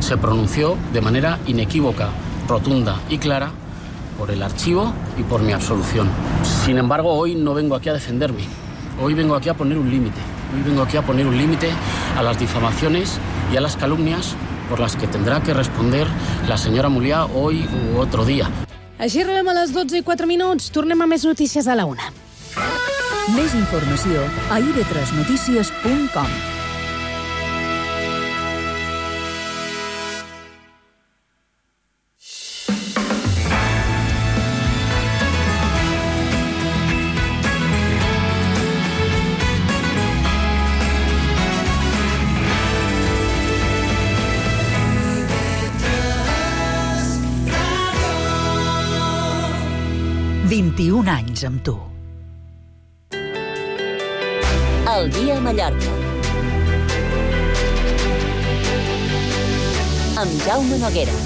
se pronunció de manera inequívoca, rotunda y clara por el archivo y por mi absolución. Sin embargo, hoy no vengo aquí a defenderme. Hoy vengo aquí a poner un límite. Hoy vengo aquí a poner un límite a las difamaciones y a las calumnias por las que tendrá que responder la senyora Mulià hoy u otro día. Així arribem a les 12:04. Tornem a més notícies a la 1. Més informació a ib3notícies.com. «21 anys amb tu». El dia a Mallorca. Amb Jaume Noguera.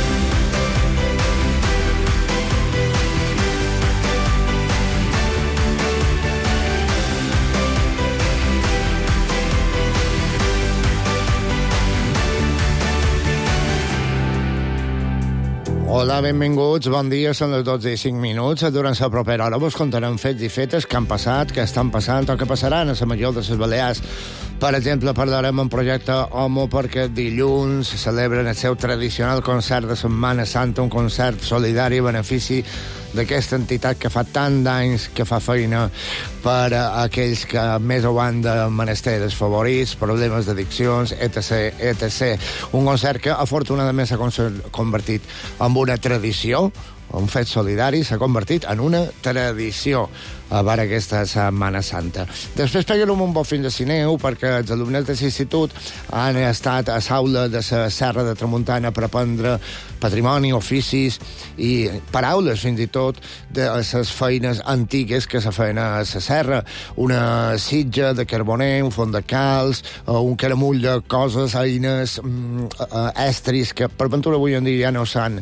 Hola, benvinguts, bon dia, són les 12:05. Durant la propera hora vos contarem fets i fetes que han passat, que estan passant o que passaran a la Major de les Balears. Per exemple, parlarem en projecte Homo perquè dilluns celebren el seu tradicional concert de Setmana Santa, un concert solidari a benefici d'aquesta entitat que fa tant d'anys que fa feina per a aquells que més ho han de menester, desfavorits, problemes d'addiccions, etc, etc. Un concert que afortunadament s'ha convertit en una tradició, un fet solidari, s'ha convertit en una tradició per aquesta Setmana Santa. Després peguem un bo fins a Sineu perquè els alumnes de l'institut han estat a l'aula de la Serra de Tramuntana per aprendre patrimoni, oficis i paraules, fins i tot, de les feines antigues que se feien a la serra. Una sitja de carboner, un font de calç, un caramull de coses, eines, estris, que per ventura avui en dia ja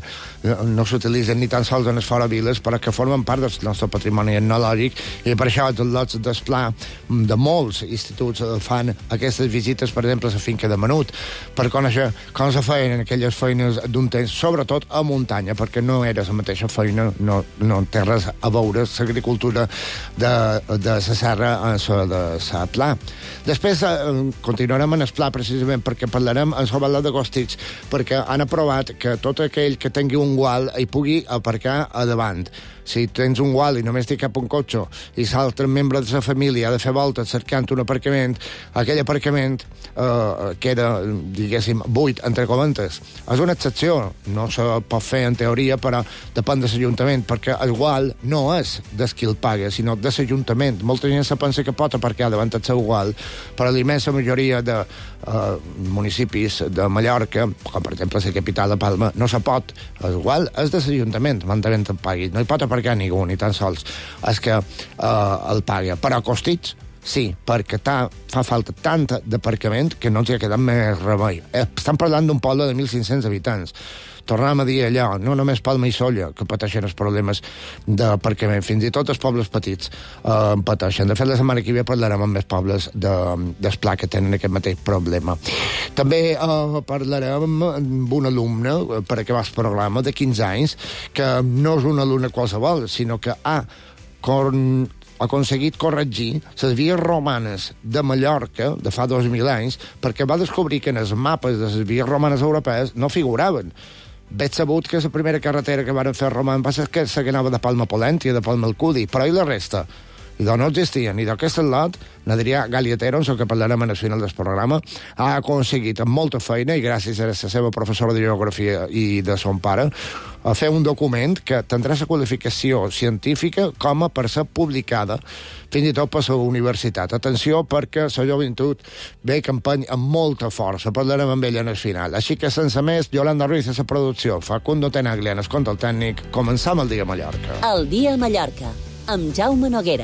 no s'utilitzen ni tan sols en les fora viles, però que formen part del nostre patrimoni etnològic, i per això els lots d'esplà de molts instituts fan aquestes visites, per exemple, a la finca de Menut, per conèixer com se feien aquelles feines d'un temps, sobretot a muntanya, perquè no era la mateixa feina, no té res a veure l'agricultura de la serra a la de la pla. Després continuarem en el pla, precisament perquè parlarem sobre la de Costits, perquè han aprovat que tot aquell que tingui un gual hi pugui aparcar a davant. Si tens un gual i només té cap un cotxe i l'altre membre de la família ha de fer voltes cercant un aparcament, aquell aparcament queda, diguéssim, buit, entre comentes. És una excepció, no se pot fer en teoria, però depèn de l'Ajuntament, perquè el gual no és de qui el paga, sinó de l'Ajuntament. Molta gent se pensa que pot aparcar davant el seu gual, però la immensa majoria de municipis de Mallorca, com per exemple la capital de Palma, no se pot. El gual és de l'Ajuntament, mantenint el pagui. No hi pot aparcar ningú, ni tan sols és que el paga. Però a Costits sí, perquè fa falta tant d'aparcament que no ens hi ha quedat més remei. Estem parlant d'un poble de 1.500 habitants. Tornem a dir allò, no només Palma i Sóller que pateixen els problemes d'aparcament, fins i tot els pobles petits pateixen. De fet, la setmana que ve parlarem amb els pobles d'Esplà que tenen aquest mateix problema. També parlarem amb un alumne per acabar el programa de 15 anys, que no és un alumne qualsevol, sinó que ha aconseguit corregir les vies romanes de Mallorca de fa 2.000 anys, perquè va descobrir que en els mapes de les vies romanes europees no figuraven. Veig sabut que la primera carretera que van fer romans va ser que anava de Palma a Polèntia, de Palma al Cudi, però i la resta? I no existien. I d'aquest lot, n'Adrià Galiatero, en el que parlarem al final del programa, ha aconseguit amb molta feina, i gràcies a la seva professora de geografia i de son pare, a fer un document que tindrà la qualificació científica com a per ser publicada fins i tot per la universitat. Atenció, perquè la joventut ve campany amb molta força. Parlarem amb ella en el final. Així que, sense més, Yolanda Ruiz a la producció, Facundo Tenaglia en el control tècnic. Començam el dia a Mallorca. El dia a Mallorca, amb Jaume Noguera.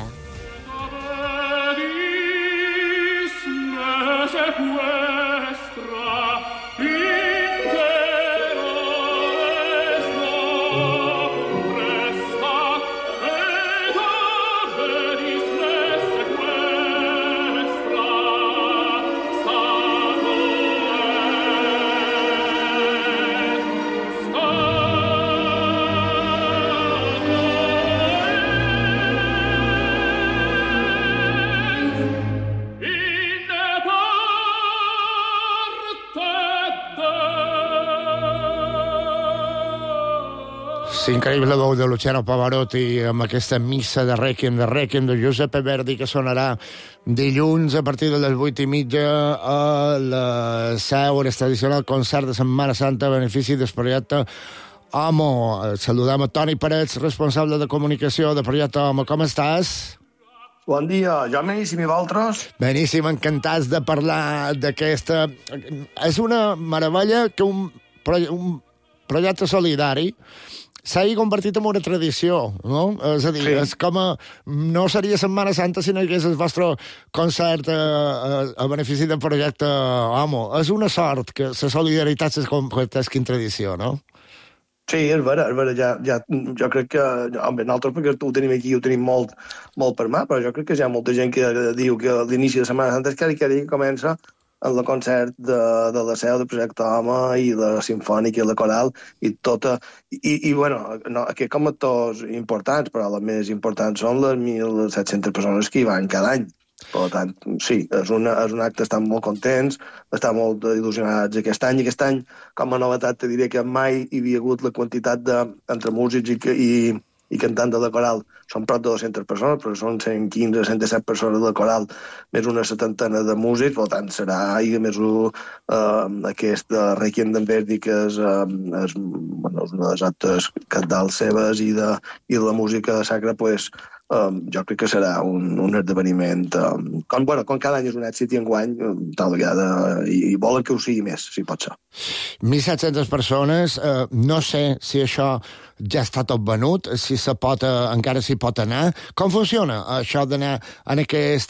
Sí, increïble veu de Luciano Pavarotti amb aquesta missa de Requiem de Giuseppe Verdi, que sonarà dilluns a partir de les 8:30 a la Seu, el tradicional concert de Setmana Santa a benefici del projecte Homo. Saludem a Toni Parets, responsable de comunicació del projecte Homo. Com estàs? Bon dia, jo beníssim, i vosaltres? Beníssim, encantats de parlar d'aquesta... És una meravella que un projecte solidari s'hagi convertit en una tradició, no? És a dir, sí. És com a... No seria Setmana Santa si no hi hagués el vostre concert a benefici del projecte Homo. És una sort que la solidaritat se converteixi en tradició, no? Sí, és vera, jo crec que... Home, nosaltres perquè ho tenim aquí, ho tenim molt per mà, però jo crec que hi ha molta gent que diu que l'inici de Setmana Santa és que comença en el concert de la Seu del projecte Home i la Simfònica i la Coral i tota... I bueno, no, aquí com a actors importants, però les més importants són les 1.700 persones que hi van cada any. Per tant, sí, és un acte, estan molt contents, estan molt il·lusionats aquest any. Aquest any, com a novetat, te diré que mai hi havia hagut la quantitat entre músics i cantant de la coral. Són prop de 200 persones, però són 115, 117 persones de la coral, més una setantena de músics, per tant serà, i més aquest Requiem d'en Verdi, que és una de les actes cabdals seves, i la música sacra, pues, jo crec que serà un esdeveniment com cada any és un èxit, i enguany tal vegada, i volen que ho sigui més, si pot ser. 1.700 persones, no sé si això ja està tot venut, si encara s'hi pot anar. Com funciona això d'anar en aquest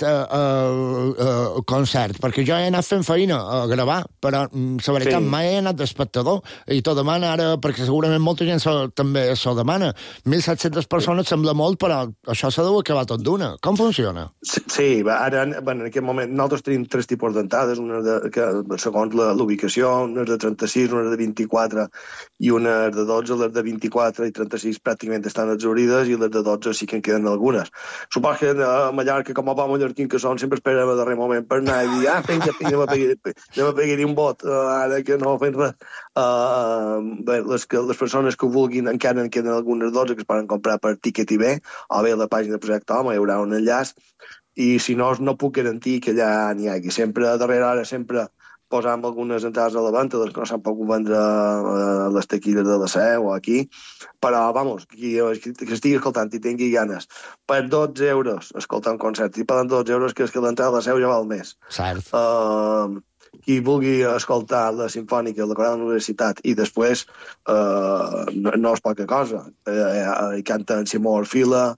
concert? Perquè jo he anat fent feina a gravar, però la veritat mai he anat d'espectador, i t'ho demana ara, perquè segurament molta gent també s'ho demana. 1.700 persones sembla molt, però això s'ha d'acabar tot d'una. Com funciona? Sí, ara, en aquest moment, nosaltres tenim 3 tipus d'entrades, una segons l'ubicació, una és de 36, una és de 24 i una és de 12. Les de 24 i 36 pràcticament estan exhaurides, i les de 12 sí que en queden algunes. Supos que a Mallorca, com a bon mallorquín que són, sempre esperem a darrer moment per anar i dir, anem a pegar-hi un vot, ara que no fem res. Les persones que ho vulguin, encara en queden algunes 12 que es poden comprar per Ticket.tv, o bé a la pàgina del projecte Home hi haurà un enllaç, i si no puc garantir que allà n'hi hagi. Sempre, a darrera hora, sempre posam algunes entrades a la venda, que no s'han pogut vendre a les taquilles de la Seu o aquí, però, vamos, qui estigui escoltant i tingui ganes, per 12 euros escoltar un concert, i per 12 euros que és que l'entrada a la Seu ja val més. Cert. Qui vulgui escoltar la Simfònica, la Coral de la Universitat, i després no és poca cosa. Hi canten Simó Orfila,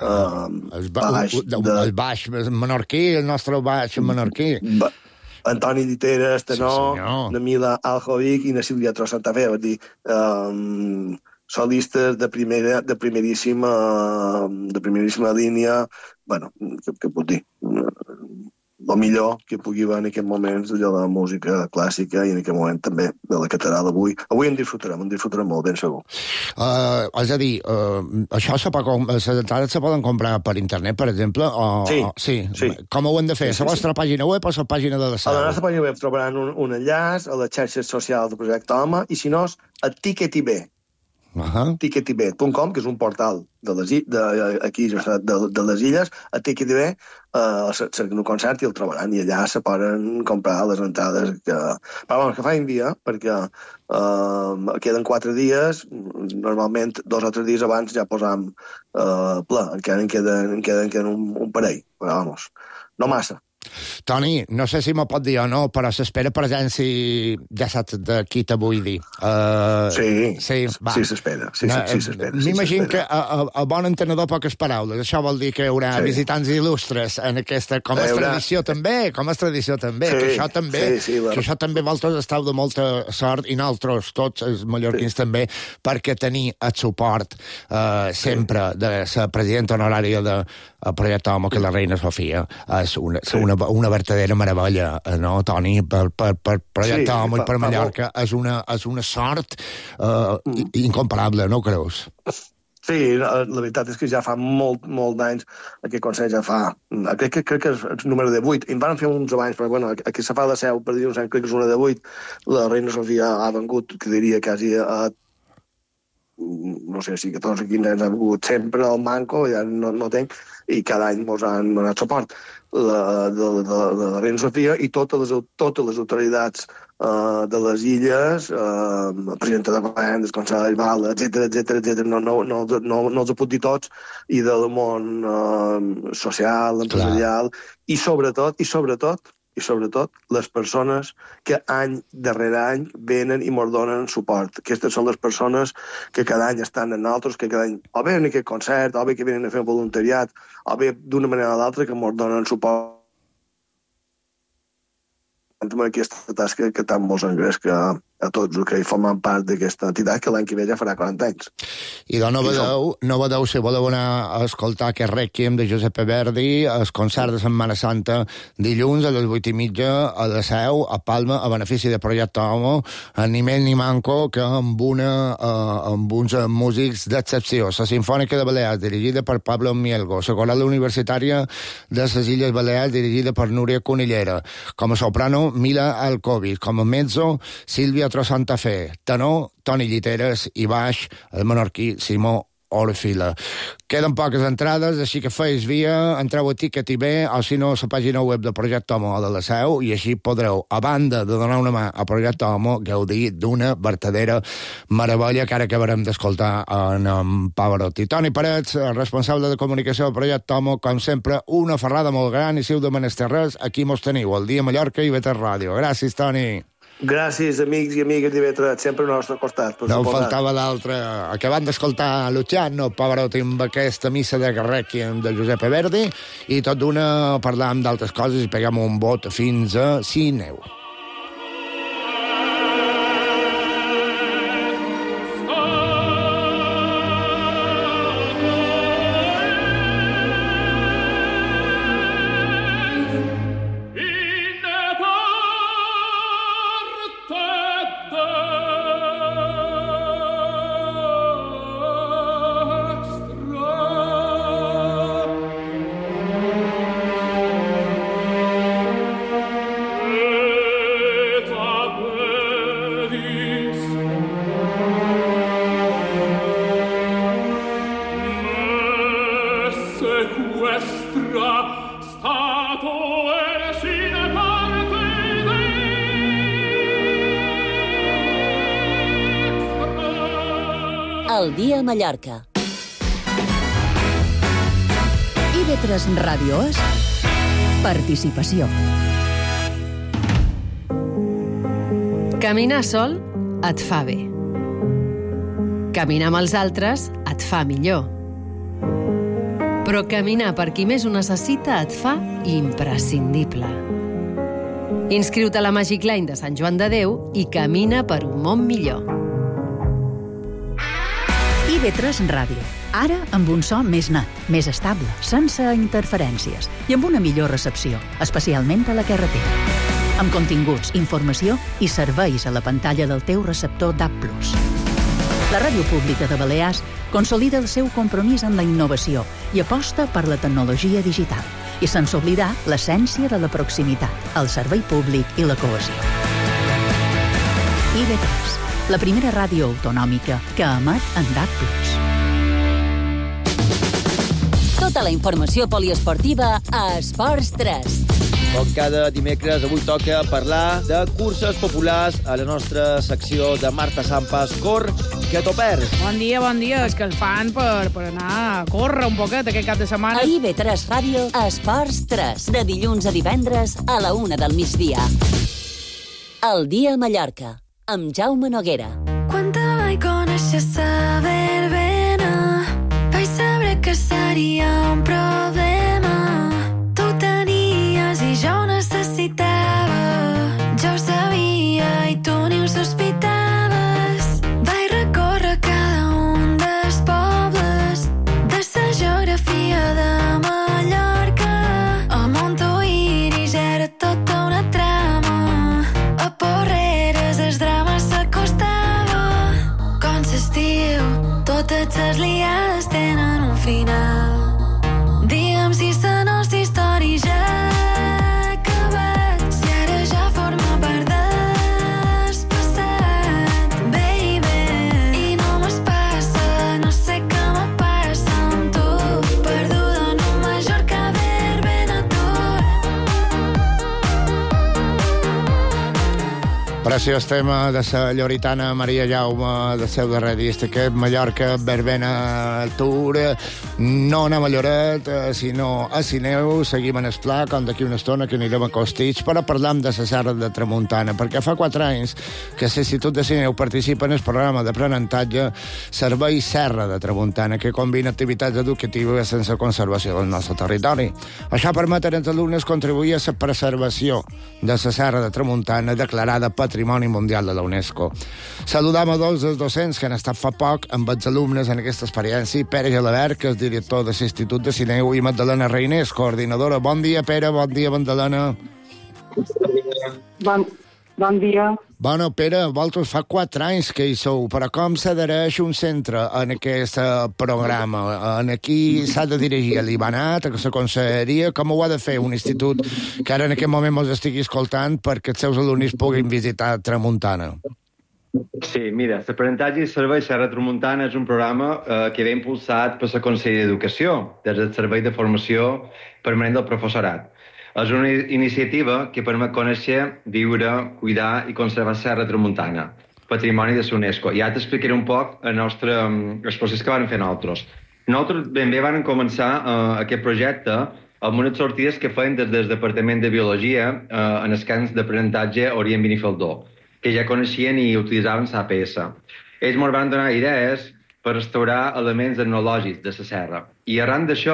el baix menorquí, el nostre baix menorquí. Antoni Diteres, tenor, na Mila Aljovic i na Sílvia Tros Santa Fe, vull dir, solistes de primeríssima línia, bueno, què puc dir? El millor que pugui haver en aquest moment de la música clàssica, i en aquest moment també de la catedral avui. Avui en disfrutarem molt, ben segur. És a dir, les entrades se poden comprar per internet, per exemple? Sí. Com ho hem de fer? A la vostra pàgina web o a la pàgina de la Seu? A la nostra pàgina web trobaran un enllaç a les xarxes socials del projecte Home, i si no, a Ticket.tv. Ticket.tv.com, que és un portal de les illes, a Ticket.tv cerquen un concert i el trobaran, i allà se poden comprar les entrades que fa un dia, perquè queden 4 dies, normalment 2 o 3 dies abans ja posam ple, encara en queden un parell, però vamos, no massa. Toni, no sé si m'ho pot dir o no, però s'espera presència, ja saps de qui te vull dir. Sí, s'espera. M'imagino que a bon entenedor poques paraules. Això vol dir que hi haurà visitants il·lustres en aquesta... Com és tradició també, que això també vosaltres esteu de molta sort, i nosaltres, tots els mallorquins també, perquè tenir el suport sempre de la presidenta honorària del projecte Home, que la reina Sofia, és una verdadera meravella, no, Toni? Per projecte Home i per Mallorca és una sort incomparable, no creus? Sí, la veritat és que ja fa molt d'anys aquest concert ja fa... Crec que és el número de 8. En van fer uns abans, però bueno, aquí se fa la Seu, per dir uns anys, crec que és una de 8. La reina Sofia ha vengut, que diria, quasi a no sé si 14 o 15 anys han hagut sempre al manco, ja no tenc, i cada any ens han donat suport. La reina Sofia i totes les autoritats de les illes, presidenta de govern, del Consell d'Esval, etc. No els puc dir tots, i del món social, empresarial, i sobretot, les persones que any darrere any venen i ens donen suport. Aquestes són les persones que cada any estan en altres, que cada any o bé en aquest concert, o bé que venen a fer un voluntariat, o bé d'una manera o d'altra que ens donen suport amb aquesta tasca que tant mos engresca a tots els que formen part d'aquesta entitat, que l'any que ve ja farà 40 anys. I doncs no vedeu si voleu anar a escoltar aquest Rèquiem de Giuseppe Verdi, el concert de Setmana Santa, dilluns a les 8:30 a la Seu, a Palma, a benefici de Projecte Homo, ni més ni manco que amb uns músics d'excepció. La Simfònica de Balears, dirigida per Pablo Mielgo, la Coral Universitària de les Illes Balears, dirigida per Núria Conillera, com a soprano, Mila Alcovis, com a mezzo, Sílvia Santa Fe, tenor, Toni Lliteres, i baix, el menorquí Simó Orfila. Queden poques entrades, així que feis via, entreu a Ticket IB, o si no, a la pàgina web del Projecte Homo de la Seu, i així podreu, a banda de donar una mà a Projecte Homo, gaudir d'una vertadera meravella que ara acabarem d'escoltar en Pavarotti. Toni Parets, responsable de comunicació del Projecte Homo, com sempre, una ferrada molt gran, i si heu de menester res, aquí mos teniu, al Dia Mallorca i IB3 Ràdio. Gràcies, Toni. Gràcies, amics i amigues d'IV3, sempre al nostre costat. No faltava l'altre. Acabant d'escoltar Luciano Pavarotti amb aquesta missa de Rèquiem de Giuseppe Verdi, i tot d'una parlàvem d'altres coses i pegam un vot fins a Sineu. El dia a Mallorca. IB3 Ràdio és participació. Caminar sol et fa bé. Caminar amb els altres et fa millor. Però caminar per qui més ho necessita et fa imprescindible. Inscriu-te a la Magic Line de Sant Joan de Déu i camina per un món millor. IB3 Ràdio. Ara amb un so més net, més estable, sense interferències i amb una millor recepció, especialment a la carretera. Amb continguts, informació i serveis a la pantalla del teu receptor DAB+. La Ràdio Pública de Balears consolida el seu compromís amb la innovació i aposta per la tecnologia digital, i sense oblidar l'essència de la proximitat, el servei públic i la cohesió. IB3, la primera ràdio autonòmica que emet en DAB+. Tota la informació poliesportiva a Esports 3. Com cada dimecres, avui toca parlar de curses populars a la nostra secció de Marta Sampas. Cor, que t'ho perds. Bon dia. És que el fan per anar a córrer un poquet aquest cap de setmana. A IB3 Ràdio, Esports 3, de dilluns a divendres a la 1 del migdia. El dia a Mallorca, amb Jaume Noguera. Quan te vaig conèixer sa verbena, vaig saber que seria un problema. Tu ho tenies i jo ho necessitava. Jo ho sabia i tu ni ho sospitaves. Vaig recórrer cada un dels pobles de sa geografia de Mallorca. A Montuïri ja era tota una trama. A Porreres el drama s'acostava. Com s'estiu, totes les liades tenen un final. Digue'm si la nostra història ja ha acabat, si ara ja forma part del passat, baby. I no m'es passa Preciós tema de la lloritana Maria Jaume, del seu darrer disc, aquest Mallorca Verbena Tour. No anem a Lloret, sinó a Sineu. Seguim en el pla, com d'aquí una estona que anirem a Costitx, però parlam de la Serra de Tramuntana, perquè fa 4 anys que l'Institut de Sineu participa en el programa d'aprenentatge Servei Serra de Tramuntana, que combina activitats educatives sense conservació del nostre territori. Això permet als alumnes contribuir a la preservació de la Serra de Tramuntana, declarada Patrimoni Mundial de la UNESCO. Saludam a dos dels docents que han estat fa poc amb els alumnes en aquesta experiència, Pere Gelabert, que és director de l'Institut de Sineu, i Magdalena Reinés, coordinadora. Bon dia, Pere, bon dia, Magdalena. Bon dia. Bueno, Pere, vosaltres fa 4 anys que hi sou, però com s'adhereix un centre en aquest programa? En qui s'ha de dirigir? A l'Ibanat, a la conselleria? Com ho ha de fer un institut que ara en aquest moment ens estigui escoltant perquè els seus alumnes puguin visitar Tramuntana? Sí, mira, l'aprenentatge i servei Serra Tramuntana és un programa que ve impulsat per la Conselleria d'Educació, des del Servei de Formació Permanent del Professorat. És una iniciativa que permet conèixer, viure, cuidar i conservar Serra Tramuntana, patrimoni de l'UNESCO. Ja t'explicaré un poc el procés que vam fer nosaltres. Nosaltres ben bé vam començar aquest projecte amb unes sortides que feien des del Departament de Biologia en els camps d'aprenentatge Orient Benifaldó, que ja coneixien i utilitzaven l'APS. Ells ens van donar idees per restaurar elements etnològics de la serra. I arran d'això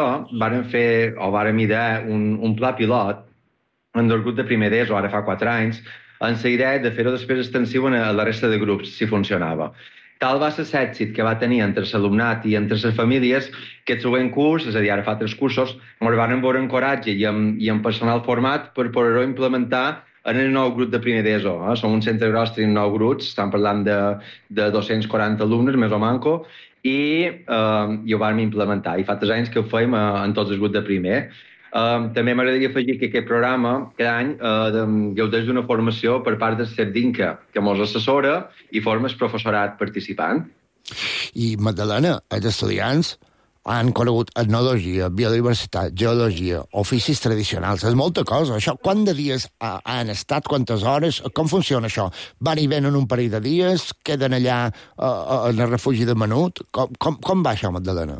vàrem idear un pla pilot en el grup de primer d'ESO, ara fa 4 anys, amb la idea de fer-ho després extensiu a la resta de grups, si funcionava. Tal va ser l'èxit que va tenir entre l'alumnat i entre les famílies que el següent curs, és a dir, ara fa 3 cursos, ens van veure en coratge i amb personal format per poder-ho implementar en el nou grup de primer d'ESO. Som un centre gros, tenim 9 grups, estem parlant de 240 alumnes, més o manco, i ho vam implementar. I fa 3 anys que ho fem en tots els grups de primer. També m'agradaria afegir que aquest programa cada any gaudeix d'una formació per part del CEPDINCA, que ens assessora i forma el professorat participant. I, Magdalena, els estudiants han conegut etnologia, biodiversitat, geologia, oficis tradicionals, és molta cosa. Això, quant de dies han estat, quantes hores, com funciona això? Van i venen un parell de dies, queden allà en el refugi de Menut? Com va això, Magdalena?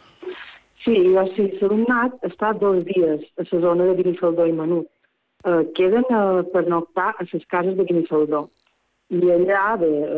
Sí, l'alumnat està 2 dies a la zona de Benifaldó i Menut. Queden per pernoctar a les cases de Benifaldó. I allà,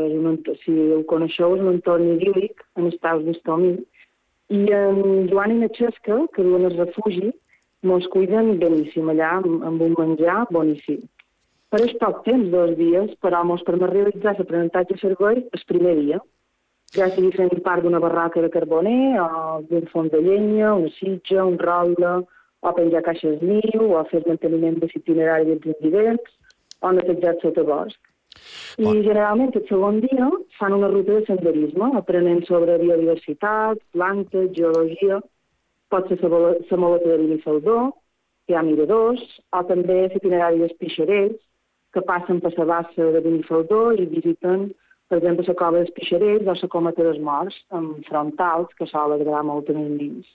si ho coneixeu, és un entorn idíl·lic, en estaus d'Estomí. I en Joan i na Xesca, que duen el refugi, mos cuiden beníssim allà, amb un menjar boníssim. Per és poc temps, 2 dies, però mos permet realitzar l'aprenentatge servei el primer dia. Ja sigui fent part d'una barraca de carboner, o d'un fons de llenya, una sitja, un rotle, o penjar caixes niu, o fer manteniment de l'itinerari dels incidents, o netejar el sotabosc. I generalment el segon dia fan una ruta de senderisme, aprenent sobre biodiversitat, plantes, geologia, pot ser la moleta de Benifaldó, que hi ha miradors, o també l'itinerari dels pixarells, que passen per la bassa de Benifaldó i visiten, per exemple, la cova dels pixarells o la cometa dels morts, amb frontals, que sol agradar molt a els nens.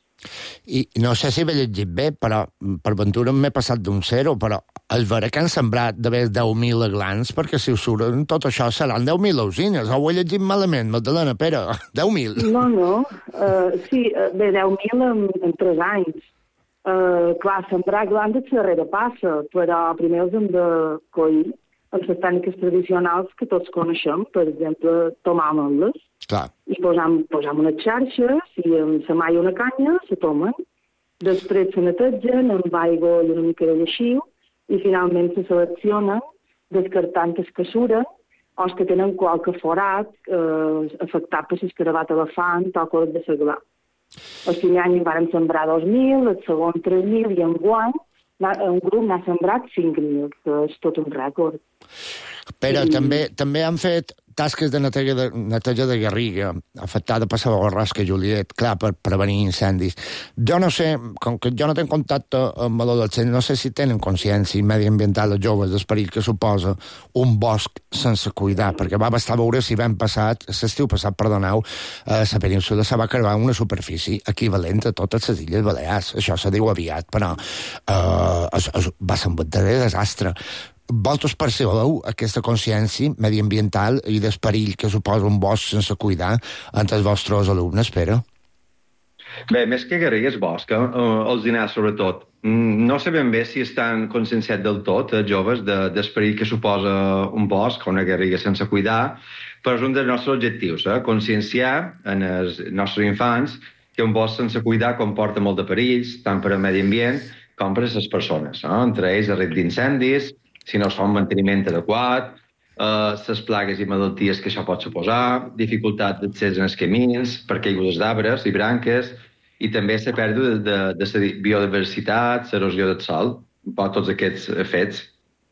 I no sé si he llegit bé, però per ventura m'he passat d'un 0, però és vera que han sembrat d'haver 10.000 aglans, perquè si us suren tot això seran 10.000 usines. Ho he llegit malament, Magdalena, Pere, 10.000. No, sí, bé, 10.000 en 3 anys. Clar, sembrar aglans és darrere passa, però primer els hem de coir amb les tècniques tradicionals que tots coneixem, per exemple, tomar ametles. I posam unes xarxes i amb la mà i una canya se tomen. Després se netegen amb aigua i una mica de lleixiu i finalment se seleccionen descartant els que suren o els que tenen qualque forat afectat per l'escarabat elefant o coses de seglar. El primer any en vàrem sembrar 2.000, el segon 3.000 i enguany un grup n'ha sembrat 5.000, que és tot un rècord. Però també han fet tasques de neteja de garriga afectada per la borrasca Juliet, clar, per prevenir incendis. Jo no sé, com que jo no tenc contacte amb l'adolescent, no sé si tenen consciència mediambiental els joves d'esperit que suposa un bosc sense cuidar, perquè va bastar veure si l'estiu passat, perdoneu, a la península se va carregar una superfície equivalent a totes les Illes Balears. Això se diu aviat, però va ser un verdader desastre. vosaltres percebeu aquesta consciència mediambiental i del perill que suposa un bosc sense cuidar entre els vostres alumnes, Pere? Bé, més que garrigues bosc, els dinars sobretot. No sabem bé si estan conscienciats del tot, joves, del perill que suposa un bosc o una garriga sense cuidar, però és un dels nostres objectius, conscienciar en els nostres infants que un bosc sense cuidar comporta molt de perills, tant per al medi ambient com per a les persones. Entre ells el risc d'incendis, si no es fa un manteniment adequat, les plagues i malalties que això pot suposar, dificultat d'accés en els camins, per caigudes d'arbres i branques, i també la pèrdua de la biodiversitat, l'erosió del sòl, tots aquests fets.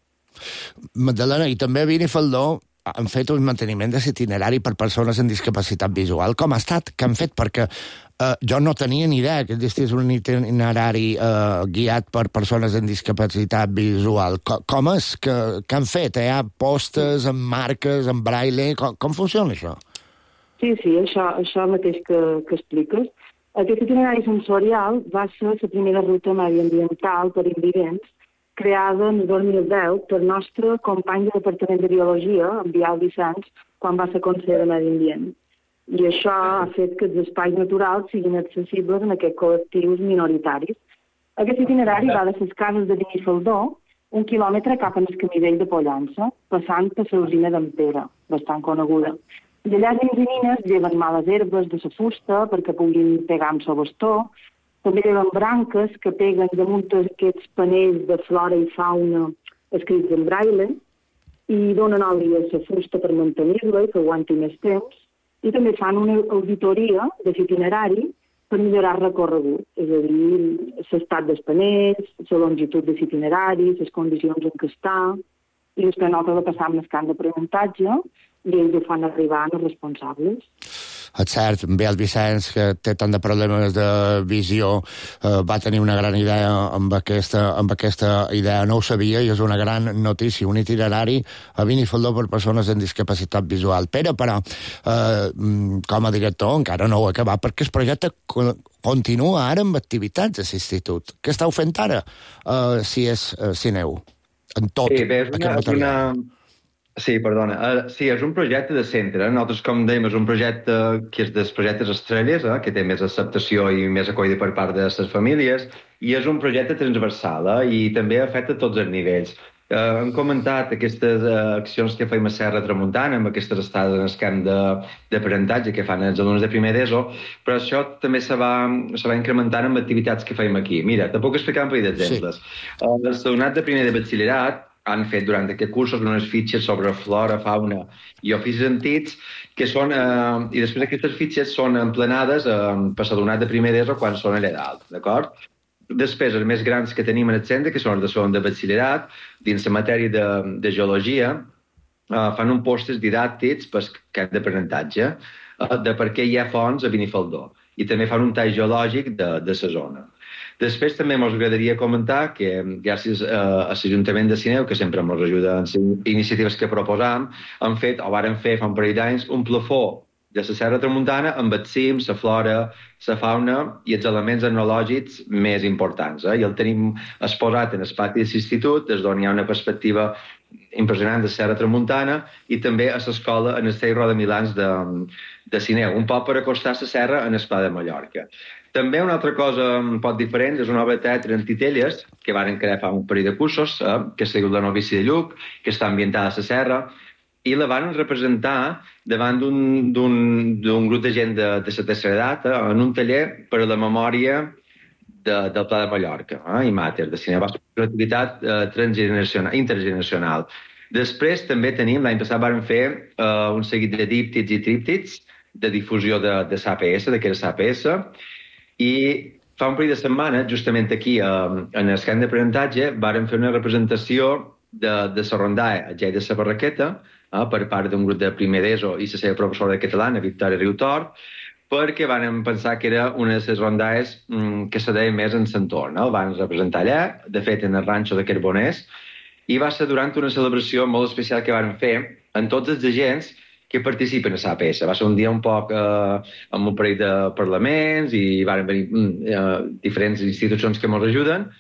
Magdalena, i també a Benifaldó han fet un manteniment de l'itinerari per persones amb discapacitat visual. Com ha estat? Què han fet? Perquè jo no tenia ni idea que existís un itinerari guiat per persones amb discapacitat visual. Com és? Què han fet? Hi ha postes amb marques, amb braille? Com funciona això? Sí, això mateix que expliques. Aquest itinerari sensorial va ser la primera ruta mediambiental per invidents creada en el 2010 pel nostre company del Departament de Biologia, en Bial Vicenç, quan va ser conseller de Medi Ambient. I això ha fet que els espais naturals siguin accessibles en aquests col·lectius minoritaris. Aquest itinerari va de les cases de Benifaldó 1 quilòmetre cap al camí vell de Pollença, passant per l'usina d'en Pere, bastant coneguda. I allà els nens i nines lleven males herbes de la fusta perquè puguin pegar amb el bastó, també lleven branques que peguen damunt aquests panells de flora i fauna escrits en braille i donen oli a la fusta per mantenir-la i que aguanti més temps. I també fan una auditoria de l'itinerari per millorar el recorregut, és a dir, l'estat dels panells, la longitud de l'itinerari, les condicions en què està, i després nosaltres ho passam el camp d'aprenentatge i ells ho fan arribar als responsables. És cert, bé, el Vicenç, que té tant de problemes de visió, va tenir una gran idea amb aquesta idea, no ho sabia, i és una gran notícia, un itinerari a Benifaldó per persones amb discapacitat visual. Pere, però, com a director, encara no ho ha acabat, perquè el projecte continua ara amb activitats a l'institut. Què esteu fent ara, si aneu? En tot aquest material. Sí, perdona. Sí, és un projecte de centre. Nosaltres, com dèiem, és un projecte que és dels projectes estrelles, que té més acceptació i més acollida per part de les famílies, i és un projecte transversal, i també afecta tots els nivells. Hem comentat aquestes accions que fem a Serra Tramuntana, amb aquestes estades en el camp d'aprenentatge que fan els alumnes de primer d'ESO, però això també se va incrementant amb activitats que fem aquí. Mira, te puc explicar un parell d'exemples. Els alumnats de primer de batxillerat han fet durant aquests cursos unes fitxes sobre flora, fauna i oficis antics, que són, i després aquestes fitxes són emplenades per l'alumnat de primer d'ESO quan són a l'edat, d'acord? Després, els més grans que tenim en el centre, que són els de segon de batxillerat, dins la matèria de geologia, fan uns postres didàctics per camp d'aprenentatge de per què hi ha fonts a Benifaldó, i també fan un tall geològic de la zona. Després també ens agradaria comentar que gràcies a l'Ajuntament de Sineu, que sempre ens ajuda en les iniciatives que proposam, han fet, o varen fer fa un parell d'anys, un plafó de la Serra Tramuntana amb els cims, la flora, la fauna i els elements etnològics més importants. I el tenim exposat en el pati de l'institut, des d'on hi ha una perspectiva impressionant de Serra Tramuntana, i també a l'escola en el Cerro de Milans de Sineu, un poc per acostar la serra en el Pla de Mallorca. També una altra cosa un poc diferent és una obra de teatre en titelles que varen crear fa un parell de cursos, que ha sigut la Novici de Lluc, que està ambientada a la serra, i la van representar davant d'un grup de gent de la tercera edat en un taller per a la memòria del Pla de Mallorca i Mater, de cinema. Va ser una activitat intergeneracional. Després també tenim, l'any passat vam fer un seguit de díptids i tríptids de difusió de l'APS, de què era l'APS, i fa un parell de setmanes, justament aquí, en el camp d'aprenentatge, vàrem fer una representació de la rondalla a Gei de la Barraqueta, per part d'un grup de primer d'ESO i la seva professora de catalana, Victòria Riutort, perquè vàrem pensar que era una de les rondalles que se deia més en l'entorn. El van representar allà, de fet, en el ranxo de Carboners, i va ser durant una celebració molt especial que vàrem fer amb tots els agents que participen a l'APS. Va ser un dia un poc amb un parell de parlaments i van venir diferents institucions que ens ajuden,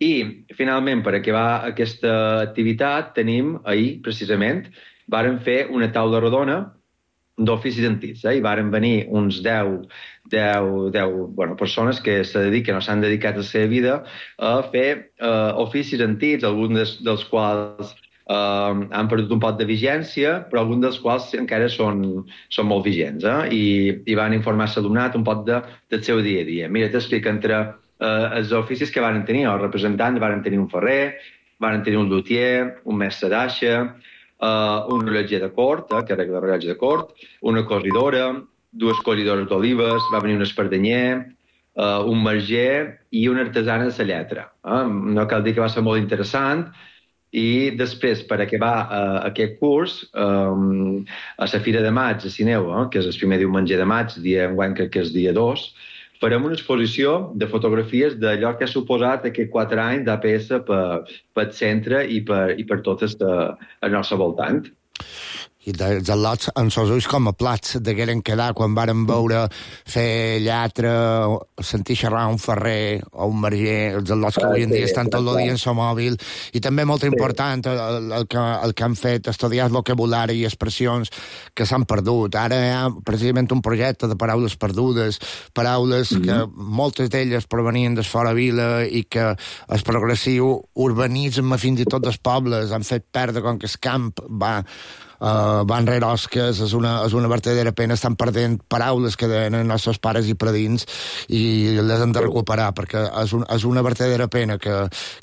I, finalment, per acabar aquesta activitat, ahir, precisament, vàrem fer una taula rodona d'oficis antics. Hi varen venir uns 10 persones que se dediquen o s'han dedicat a la seva vida a fer oficis antics, alguns dels quals han perdut un poc de vigència, però alguns dels quals encara són molt vigents. I van informar l'alumnat un poc del seu dia a dia. Mira, t'explico, entre els oficis que van tenir, els representants van tenir un ferrer, van tenir un luthier, un mestre d'aixa, un rellotger de cort, que arregla el rellotge de cort, una cosidora, 2 cosidores d'olives, va venir un espardenyer, un marger i una artesana de la lletra. No cal dir que va ser molt interessant. I després, per acabar aquest curs, a la Fira de Maig, a Sineu, que és el primer diumenge de maig, enguany crec que és dia 2, farem una exposició de fotografies d'allò que ha suposat aquests 4 anys d'APS pel centre i per tot el nostre voltant. I dels al·lots amb els ulls com a plats degueren quedar quan varen veure fer llatre, sentir xerrar un ferrer o un marger, els al·lots que avui en dia estan tot el dia en el mòbil, i també molt important el que han fet, estudiar vocabulari i expressions que s'han perdut. Ara hi ha precisament un projecte de paraules perdudes, paraules que moltes d'elles provenien de fora vila i que el progressiu urbanisme fins i tot dels pobles han fet perdre com que el camp va enrere osques, és una verdadera pena, estan perdent paraules que deien els nostres pares i predins i les hem de recuperar, perquè és una verdadera pena que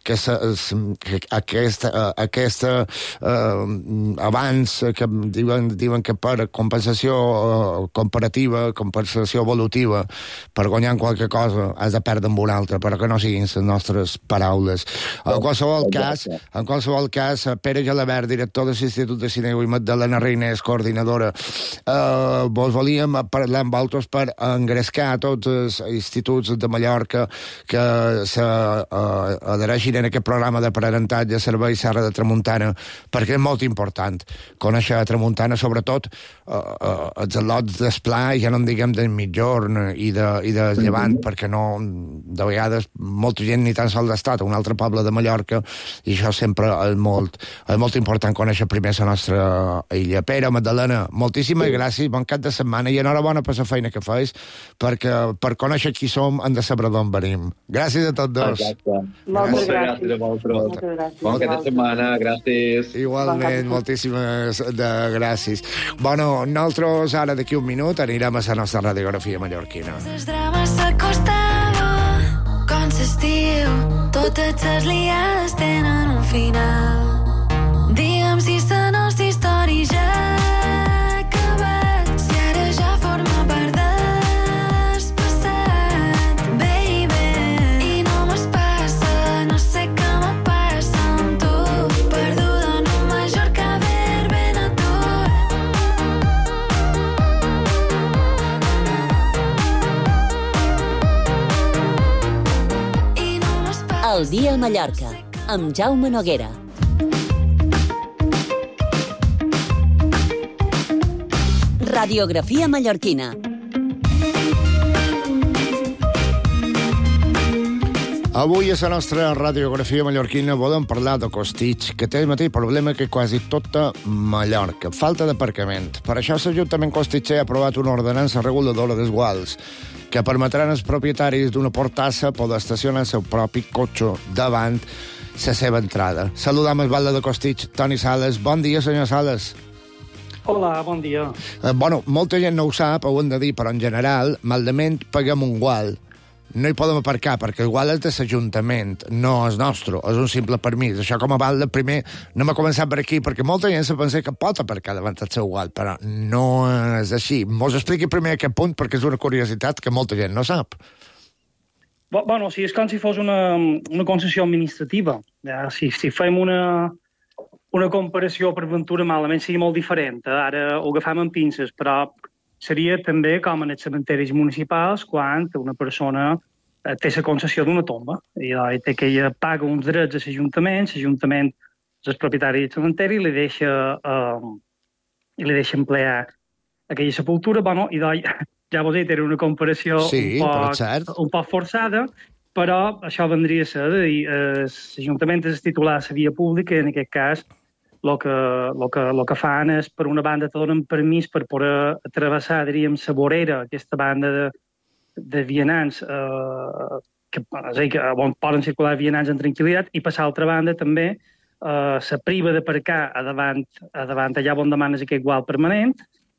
aquesta abans que diuen que per compensació comparativa, compensació evolutiva, per guanyar qualque cosa has de perdre amb una altra, però que no siguin les nostres paraules. En qualsevol cas, Pere Gelabert, director de l'Institut de Sineu, i Magdalena Reynés, coordinadora, vos volíem parlar amb vosaltres per engrescar a tots els instituts de Mallorca que s'adhereixin en aquest programa d'aprenentatge Servei Serra de Tramuntana, perquè és molt important conèixer Tramuntana, sobretot els al·lots d'Esplà, ja no en diguem del Mitjorn i de Llevant, perquè no, de vegades molta gent ni tan sols ha estat a un altre poble de Mallorca, i això sempre és molt important conèixer primer la nostra illa. Pere, Magdalena, moltíssimes gràcies, bon cap de setmana i enhorabona per la feina que feis, perquè per conèixer qui som hem de saber d'on venim. Gràcies a tots dos. Moltes gràcies a vosaltres. Bon cap de setmana, gràcies. Igualment, moltíssimes gràcies. Bueno, nosaltres ara d'aquí un minut anirem a la nostra radiografia mallorquina. Els drames s'acostava com s'estiu, totes les liades tenen un final. Digue'm si la nostra història ja ha acabat, si ara ja forma part del passat, baby. I no m'es passa, no sé què me passa amb tu, perduda en un Mallorca verd ben a tu. El dia a Mallorca, amb Jaume Noguera. Radiografia mallorquina. Avui a la nostra radiografia mallorquina volem parlar de Costitx, que té el mateix problema que quasi tota Mallorca, falta d'aparcament. Per això l'Ajuntament Costitxer ha aprovat una ordenança reguladora dels guals que permetran als propietaris d'una portassa poder estacionar el seu propi cotxe davant la seva entrada. Saludam el batlle de Costitx, Toni Sales. Bon dia, senyor Sales. Hola, bon dia. Molta gent no ho sap, ho hem de dir, però en general, malament paguem un gual. No hi podem aparcar, perquè el gual és de l'Ajuntament, no és nostre, és un simple permís. Això com a batlle, primer, no m'ha començat per aquí, perquè molta gent se pensa que pot aparcar davant el seu gual, però no és així. Mos expliqui primer aquest punt, perquè és una curiositat que molta gent no sap. Bueno, sí, és com si fos una concessió administrativa. Si fem una comparació per Ventura malament sigui molt diferent. Ara ho agafem amb pinces, però seria també com en els cementeris municipals quan una persona té la concessió d'una tomba i té que ella paga uns drets a l'Ajuntament és el propietari del cementeri i li deixa emplear aquella sepultura. Bueno, i ja vos he dit, era una comparació un poc forçada, però això vendria a ser, l'Ajuntament és titular de la via pública i en aquest cas el que fan és, per una banda, te donen permís per poder travessar, diríem, la vorera, aquesta banda de vianants, on poden circular vianants en tranquil·litat, i per l'altra banda també se priva d'aparcar a davant allà on demanes aquest gual permanent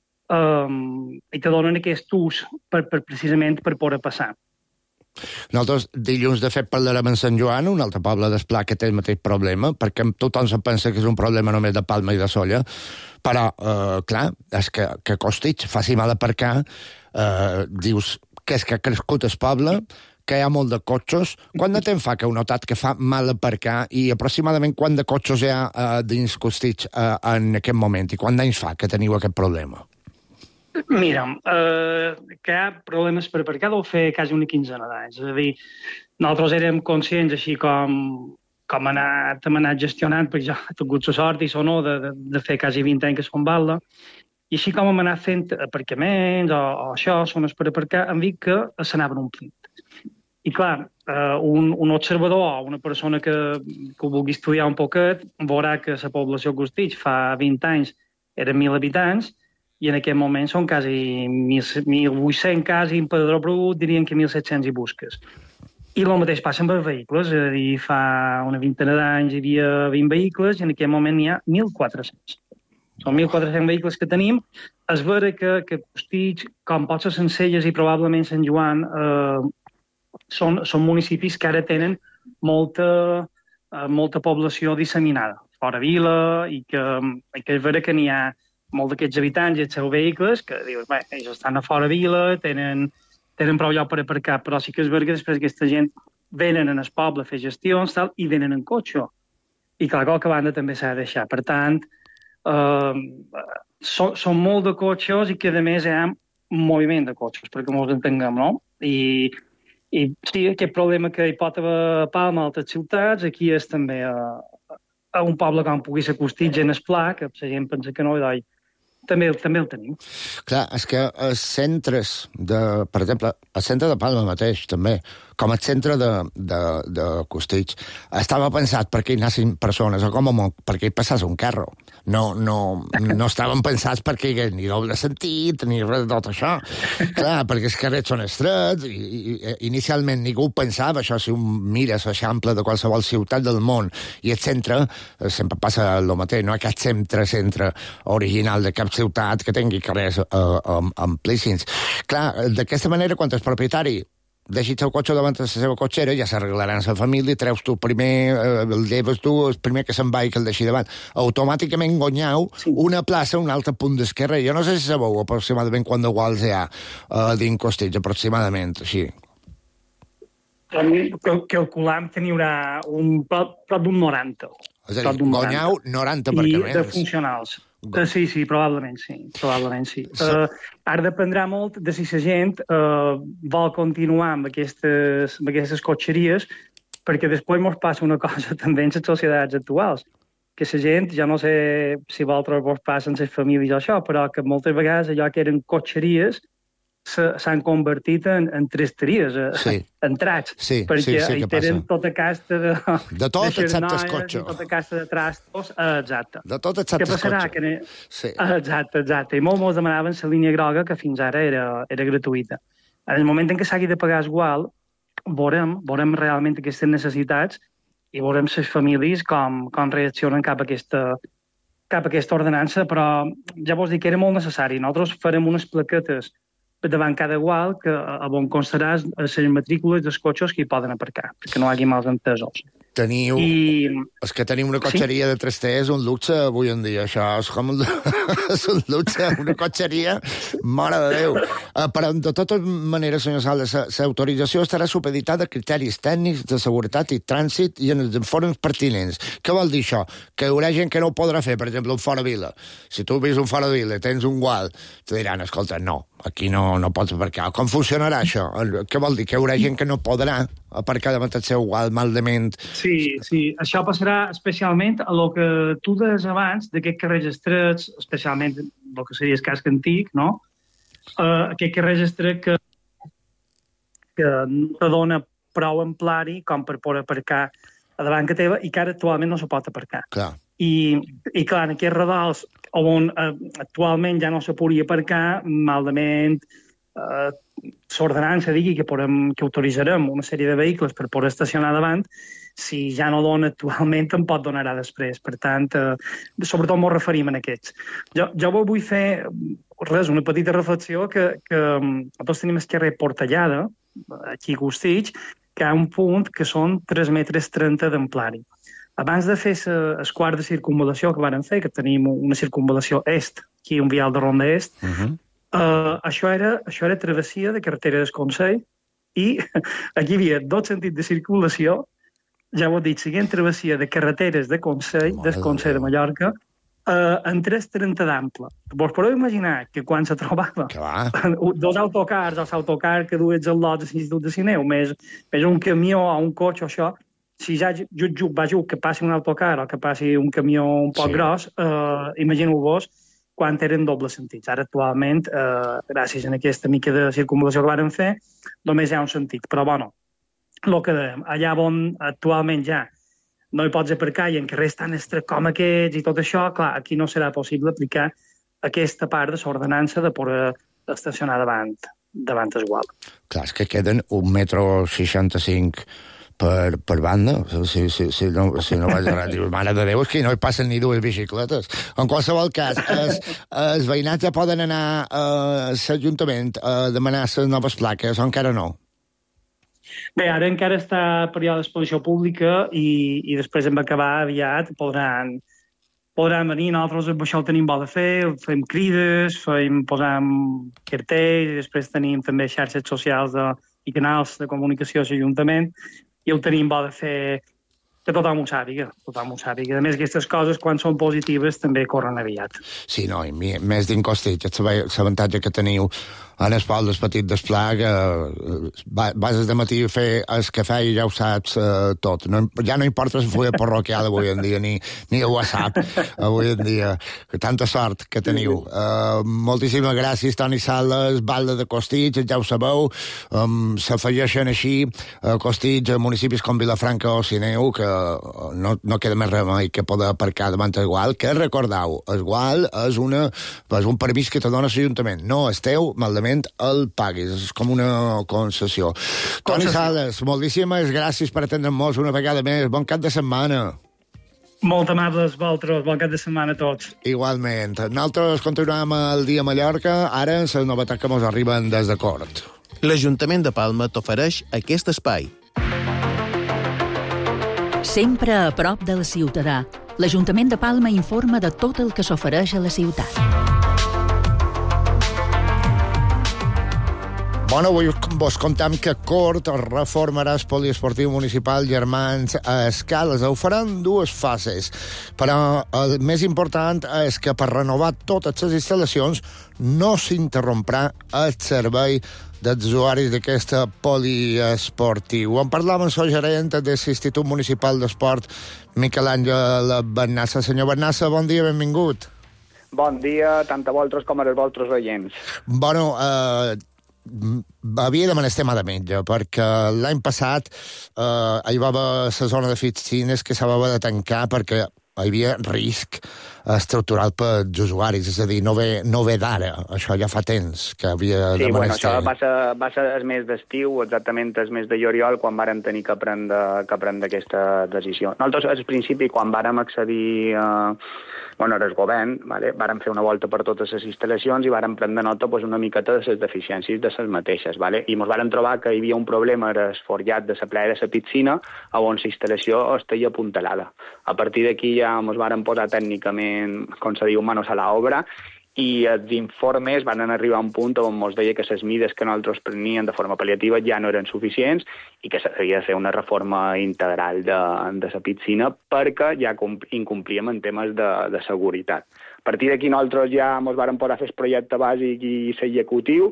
i te donen aquest ús precisament per poder passar. Nosaltres dilluns, de fet, parlarem en Sant Joan, un altre poble d'Esplà que té el mateix problema, perquè tothom se pensa que és un problema només de Palma i de Sóller, però, clar, és que Costitx faci mal aparcar, dius que és que ha crescut el poble, que hi ha molt de cotxes. Quant de temps fa que heu notat que fa mal aparcar i aproximadament quant de cotxes hi ha dins Costitx en aquest moment i quant d'anys fa que teniu aquest problema? Mira, que hi ha problemes per aparcar deu fer quasi una quinzena d'anys. És a dir, nosaltres érem conscients, així com hem anat gestionant, perquè ja he tingut la sort i sonor de fer quasi 20 anys que som Balda, i així com hem anat fent aparcaments o això, zones per aparcar, hem vist que s'anaven omplint. I clar, un observador o una persona que ho vulgui estudiar un poquet veurà que la població de Costitx fa 20 anys eren 1.000 habitants i en aquest moment són quasi 1.800 quasi en Pedró Brut, dirien que 1.700 hi busques. I el mateix passa amb els vehicles, és a dir, fa una vintena d'anys hi havia 20 vehicles i en aquest moment n'hi ha 1.400. Són 1.400 vehicles que tenim. És vera que Costitx, com pot ser Sencelles i probablement Sant Joan, són municipis que ara tenen molta població disseminada fora vila i que és vera que n'hi ha molts d'aquests habitants i els seus vehicles que dius, bé, ells estan a fora vila, tenen prou lloc per aparcar, però sí que és vera que després aquesta gent venen en el poble a fer gestions tal, i venen en cotxe. I clar, qualque banda també s'ha de deixar. Per tant, són molt de cotxes i que a més hi ha moviment de cotxes, perquè ens entenguem, no? I sí, aquest problema que hi pot haver a Palma, a altres ciutats, aquí és també a un poble com pugui ser Costitx en Esplà, que la gent pensa que no, i també el tenim. Clar, és que els centres per exemple, el centre de Palma mateix, també, com el centre de Costitx, estava pensat perquè hi anessin persones, o com a molt, perquè hi passés un carro. No estaven pensats perquè hi hagués ni doble sentit, ni res de tot això. Clar, perquè els carrers són estrets, i inicialment ningú pensava això, si un mira l'eixample de qualsevol ciutat del món, i el centre, sempre passa el mateix, no hi ha cap centre original de cap ciutat que tingui carrers amplíssims. Clar, d'aquesta manera, quan el propietari deixis el cotxe davant de la seva cotxera, ja s'arreglaran la família, treus tu primer, el lleves tu, el primer que se'n va i que el deixi davant. Automàticament guanyeu una plaça a un altre punt d'esquerra. Jo no sé si sabeu aproximadament quant de guals hi ha dins Costitx, aproximadament, així. Calculam que n'hi haurà prop d'un 90. És a dir, guanyeu 90 aparcaments. I de funcionals. Sí, probablement sí. Ara dependrà molt de si la gent vol continuar amb aquestes cotxeries, perquè després ens passa una cosa també en les societats actuals, que la gent, ja no sé si vosaltres vos passen les famílies o això, però que moltes vegades allò que eren cotxeries s'han convertit en tresteries, entrats, perquè hi tenen tota casta de tot excepte el cotxe. Tota casta de trastos, exacte. De tot excepte el cotxe. Exacte. I molts demanaven la línia groga, que fins ara era gratuïta. En el moment en què s'hagi de pagar igual, veurem realment aquestes necessitats i veurem les famílies com reaccionen cap a aquesta ordenança, però ja vos dic que era molt necessari. Nosaltres farem unes plaquetes davant cada gual que on constaràs les matrícules dels cotxes que hi poden aparcar, perquè no hi hagi mals entesos. És que tenim una cotxeria de Trasters és un luxe avui en dia, això és com és un luxe, una cotxeria, mare de Déu. Però de totes maneres, senyor Sales, l'autorització estarà supeditada a criteris tècnics de seguretat i trànsit i en els informes pertinents. Què vol dir això? Que hi haurà gent que no ho podrà fer, per exemple, un fora vila. Si tu vis un fora vila i tens un gual, te diran, escolta, no, aquí no pots aparcar. Com funcionarà això? Què vol dir? Que hi haurà gent que no podrà aparcar davant el seu gual maldament? Sí. Això passarà especialment a lo que tu deies abans, d'aquests carrers estrets, especialment el que seria el casc antic, no? Aquest carrer estret que no te dona prou amplari com per poder aparcar a davant que teva i que ara actualment no se pot aparcar. Clar. I clar, en aquests redals on actualment ja no se podria aparcar, malament l'ordenança digui que autoritzarem una sèrie de vehicles per poder estacionar davant, si ja no dona actualment, en pot donar després. Per tant, sobretot m'ho referim a aquests. Jo vull fer una petita reflexió que tots tenim el carrer Portellada, aquí a Costitx, que hi ha un punt que són 3,30 metres d'amplari. Abans de fer el quart de circunvalació que varen fer, que tenim una circunvalació est, aquí un vial de Ronda Est, això era travessia de carretera del Consell i aquí hi havia 2 sentits de circulació, ja ho he dit, seguint travessia de carreteres de Consell, del Consell de Mallorca, en 3,30 d'ample. Vos podeu imaginar que quan se trobava 2 autocars, els autocars que dues al lot de l'Institut de Sineu, més un camió o un cotxe o això, si ja veieu que passi un autocar o que passi un camió un poc gros, imagineu-vos quan eren dobles sentits. Ara, actualment, gràcies a aquesta mica de circunvalació que varen fer, només hi ha un sentit. Però, bueno, el que dèiem, allà on actualment ja no hi pots aparcar i en carrers tan estrets com aquests i tot això, clar, aquí no serà possible aplicar aquesta part de l'ordenança de poder estacionar davant el gual. Clar, és que queden 1,65 m per banda, si no vaig a dir, mare de Déu, és que no hi passen ni 2 bicicletes. En qualsevol cas, els veïnats ja poden anar a l'Ajuntament a demanar les noves plaques, o encara no? Bé, ara encara està el període d'exposició pública i després en acabar aviat podran venir. Nosaltres això ho tenim bo de fer, fem crides, posam cartells, després tenim també xarxes socials i canals de comunicació a l'Ajuntament, i ho tenim bo de fer que tothom ho sàpiga. A més, aquestes coses, quan són positives, també corren aviat. Sí, no, i més dins Costitx, l'avantatge que teniu en el poble petit d'Esplà, que vas de matí a fer el cafè i ja ho saps tot. Ja no importa la fulla parroquial avui en dia, ni el WhatsApp avui en dia. Tanta sort que teniu. Moltíssimes gràcies, Toni Sales, Balda de Costitx, ja ho sabeu. S'afegeixen així a Costitx, a municipis com Vilafranca o Sineu, que no queda més remei que poder aparcar davant el gual, que recordeu, el gual és un permís que te dona l'Ajuntament. No és teu, malament el paguis. És com una concessió. Toni Sales, moltíssimes gràcies per atendre'ns una vegada més. Bon cap de setmana. Molt amables vosaltres. Bon cap de setmana a tots. Igualment. Nosaltres continuem el dia a Mallorca. Ara, les novetats que ens arriben des de Cort. L'Ajuntament de Palma t'ofereix aquest espai. Sempre a prop del ciutadà, l'Ajuntament de Palma informa de tot el que s'ofereix a la ciutat. Bueno, avui vos contam que Cort reformarà el poliesportiu municipal Germans a Escales. Ho faran 2 fases, però el més important és que per renovar totes les instal·lacions no s'interromprà el servei dels usuaris d'aquest poliesportiu. En parlàvem amb el gerent de l'Institut Municipal d'Esport, Miquel Àngel Bernassa. Senyor Bernassa, bon dia, benvingut. Bon dia, tant a vosaltres com als vostres oients. Bueno, havia de menester tema de metge, perquè l'any passat hi va haver la zona de piscines que s'havia de tancar perquè hi havia risc estructural per als usuaris, és a dir, no ve d'ara, això ja fa temps que havia de menester. Sí, això va ser el mes d'estiu, exactament el mes de juliol, quan vàrem tenir que prendre aquesta decisió. Nosaltres, al principi, quan vàrem accedir el govern, vàrem fer una volta per totes les instal·lacions i vàrem prendre nota una miqueta de les deficiències de les mateixes. I ens vàrem trobar que hi havia un problema al forjat de la playa de la piscina on la instal·lació estaria apuntalada. A partir d'aquí ja ens vàrem posar tècnicament, com se diu, manos a l'obra, i els informes van arribar a un punt on ens deia que les mides que nosaltres preníem de forma pal·liativa ja no eren suficients i que s'havia de fer una reforma integral de la piscina perquè ja incomplíem en temes de seguretat. A partir d'aquí nosaltres ja ens vàrem posar a fer el projecte bàsic i l'executiu,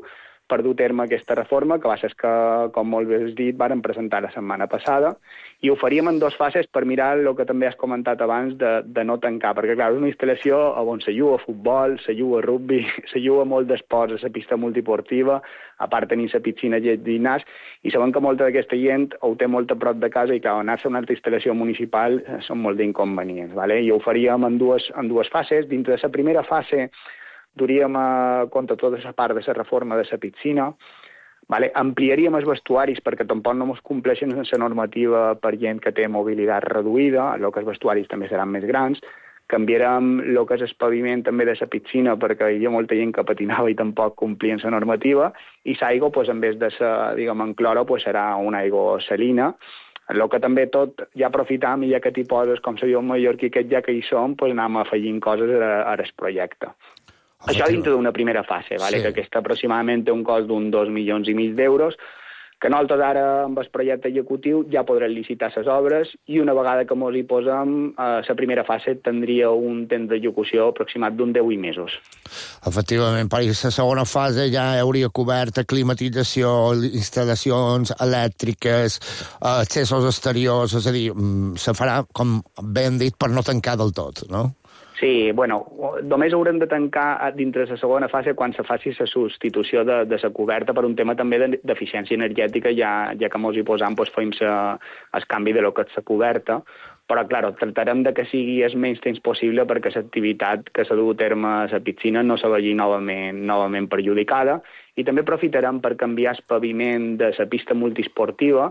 per dur a terme aquesta reforma, que va ser que, com molt bé has dit, varen presentar la setmana passada, i ho faríem en 2 fases per mirar el que també has comentat abans de no tancar, perquè, clar, és una instal·lació on se juga a futbol, se juga a rugby, se juga molt d'esports a la pista multiportiva, a part tenim la piscina i el gimnàs, i sabem que molta d'aquesta gent ho té molt a prop de casa i, clar, anar-se a una altra instal·lació municipal són molt d'inconvenients, ¿vale? I ho faríem en dues fases. Dintre de la primera fase duríem a compte tota la part de la reforma de la piscina, ¿vale? Ampliaríem els vestuaris perquè tampoc no ens compleixen la normativa per gent que té mobilitat reduïda, el que els vestuaris també seran més grans, canviarem el que és el paviment també de la piscina perquè hi ha molta gent que patinava i tampoc complien la normativa, i l'aigua, pues, en vez de ser, diguem, en cloro, pues, serà una aigua salina. El que també tot ja aprofitam, i ja que t'hi poses, com se diu en mallorquí, que ja que hi som, pues, anem afegint coses al projecte. Això dintre d'una primera fase, ¿vale? Sí. Que aquesta aproximadament té un cost d'un 2,5 milions d'euros, que nosaltres ara, amb el projecte executiu, ja podrem licitar les obres, i una vegada que ens hi posem, la primera fase tindria un temps d'execució aproximat d'un 18 mesos. Efectivament, per la segona fase ja hauria cobert climatització, instal·lacions elèctriques, accessos exteriors, és a dir, se farà, com ben dit, per no tancar del tot, no? Sí, bueno, només haurem de tancar dintre la segona fase quan se faci la substitució de la coberta per un tema també d'eficiència energètica, ja que ens hi posam, doncs fem el canvi de lo que és la coberta, però, clar, tractarem de que sigui el menys temps possible perquè l'activitat que s'ha dut a terme a la piscina no se vegi novament perjudicada, i també aprofitarem per canviar el paviment de la pista multiesportiva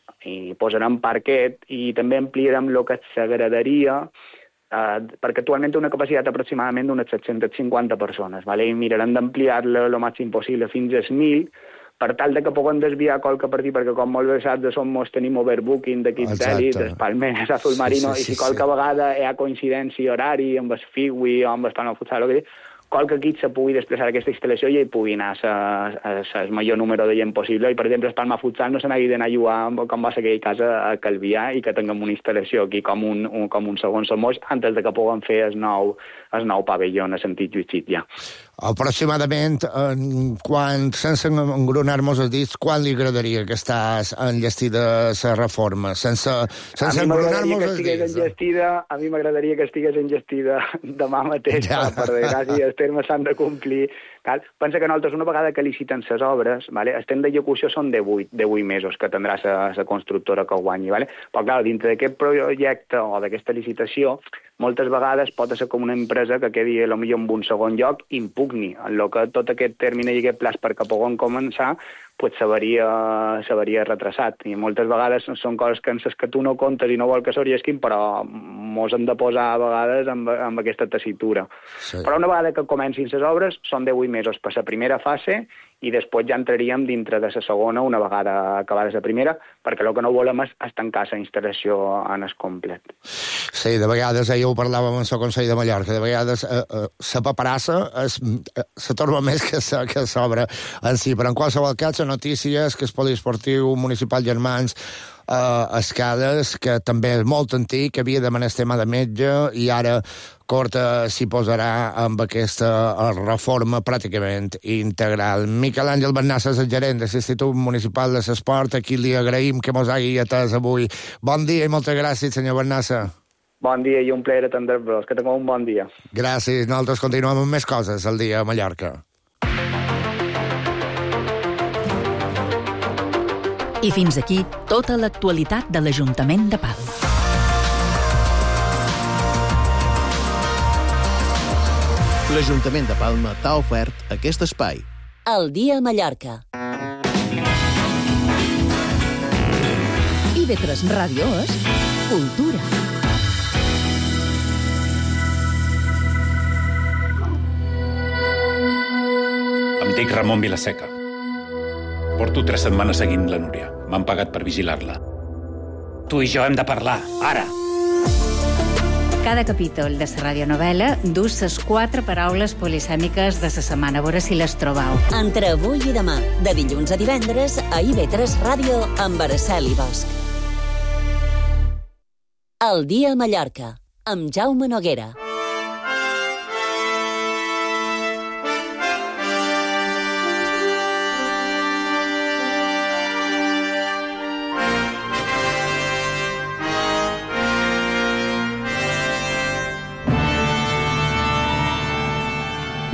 i posarem parquet, i també ampliarem el que és la graderia, perquè actualment té una capacitat aproximadament d'unes 750 persones, ¿vale? I mirarem d'ampliar-la el màxim possible fins a 1.000, per tal de que puguem desviar qualque partit, perquè com molt bé saps, de som mos tenim overbooking d'equips d'èlit, d'Espalmeres, Azul Marino, i si qualque vegada hi ha coincidència horari amb el Figui o amb el Palma Futsal, o que qualque equip se pugui desplaçar a aquesta instal·lació i hi pugui anar el major número de gent possible, i per exemple el Palma Futsal no se n'hagi d'anar a jugar com va ser aquell cas a Calvià, i que tinguem una instal·lació aquí com un segon Somos antes de que puguem fer el nou pavelló en el sentit justiç ja. Aproximadament, sense engronar-nos els dits, quan li agradaria que estàs enllestida la reforma? Sense engronar-nos els dits. A mi m'agradaria que estigués enllestida demà mateix, per desgràcia, els termes s'han de complir. Pensa que nosaltres, una vegada que liciten les obres, el temps d'execució són de 8 mesos que tindrà la constructora que ho guanyi. Però, clar, dintre d'aquest projecte o d'aquesta licitació, moltes vegades pot ser com una empresa que quedi potser en un segon lloc i impugni. En el que tot aquest termini i aquest plaç perquè puguem començar, pues s'hauria retrasat. I moltes vegades són coses que tu no comptes i no vol que s'oriesquin, però mos hem de posar a vegades amb aquesta tessitura. Sí. Però una vegada que comencin les obres, són 18 mesos per la primera fase, i després ja entraríem dintre de la segona una vegada acabada la primera, perquè el que no volem és tancar la instal·lació en el complet. Sí, de vegades, ja ho parlàvem en el Consell de Mallorca, de vegades la paperassa se torna més que s'obre en si, però en qualsevol cas la notícia és que el poliesportiu municipal Germans Escales, que també és molt antic, que havia demanat tema de metge, i ara Corta s'hi posarà amb aquesta reforma pràcticament integral. Miquel Àngel Bernassa és el gerent de l'Institut Municipal de l'Esport, a qui li agraïm que mos hagi atès avui. Bon dia i moltes gràcies, senyor Bernassa. Bon dia i un plaer atendre-vos. Que tingueu un bon dia. Gràcies. Nosaltres continuem amb més coses al dia a Mallorca. I fins aquí tota l'actualitat de l'Ajuntament de Palma. L'Ajuntament de Palma t'ha ofert aquest espai. El dia a Mallorca. IB3 Ràdio és cultura. Em dic Ramon Vilaseca. Porto 3 setmanes seguint la Núria. M'han pagat per vigilar-la. Tu i jo hem de parlar, ara. Cada capítol de la radionovela dus les 4 paraules polisèmiques de la setmana. A veure si les trobau. Entre avui i demà, de dilluns a divendres, a IB3 Ràdio, amb Araceli Bosch. El dia a Mallorca, amb Jaume Noguera.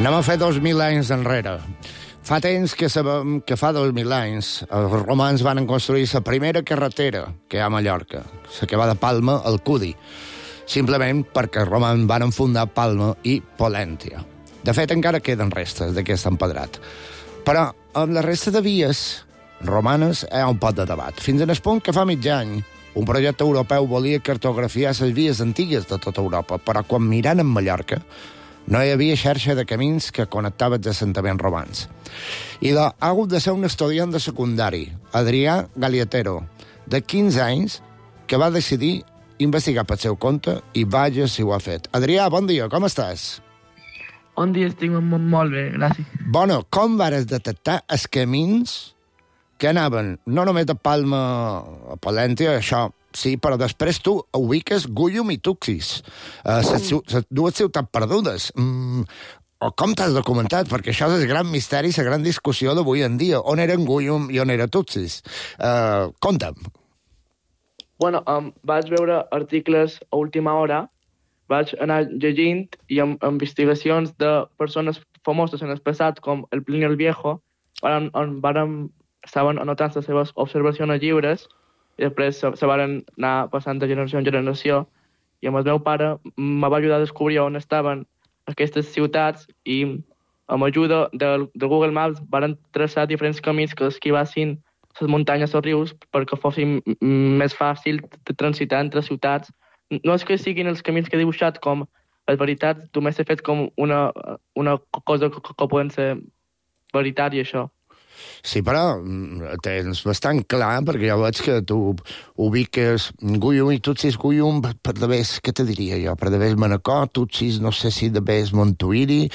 Anem a fer 2.000 anys enrere. Fa temps que sabem que fa 2.000 anys els romans van construir la primera carretera que hi ha a Mallorca, la que va de Palma al Cudi, simplement perquè els romans van fundar Palma i Polèntia. De fet, encara queden restes d'aquest empedrat. Però amb la resta de vies romanes hi ha un pot de debat. Fins en el punt que fa mig any un projecte europeu volia cartografiar les vies antigues de tota Europa, però quan mirant en Mallorca no hi havia xarxa de camins que connectava els assentaments romans. I ha hagut de ser un estudiant de secundari, Adrià Galiatero, de 15 anys, que va decidir investigar pel seu compte i vaja si ho ha fet. Adrià, bon dia, com estàs? Bon dia, estic molt bé, gràcies. Bueno, com vares detectar els camins que anaven no només de Palma a Polèntia, això sí, però després tu ubiques Gúllum i Tuxis, les dues ciutats perdudes. O com t'has documentat? Perquè això és el gran misteri, la gran discussió d'avui en dia. On eren Gúllum i on era Tuxis? Conta'm. Bueno, vaig veure articles a última hora, vaig anar llegint i amb investigacions de persones famoses en el passat, com el Plini el Viejo, estaven anotant les seves observacions a llibres i després se van anar passant de generació en generació i amb el meu pare em va ajudar a descobrir on estaven aquestes ciutats i amb ajuda de Google Maps van traçar diferents camins que esquivassin les muntanyes o rius perquè fossin més fàcil de transitar entre ciutats. No és que siguin els camins que he dibuixat com, en veritat, només he fet com una cosa que poden ser veritat i això. Sí, però tens bastant clar, perquè ja veig que tu ubiques Gúllum i Tuxis. Gúllum, per de vés, què te diria jo? Per de vés Manacor, Tuxis, no sé si de vés Montuïri.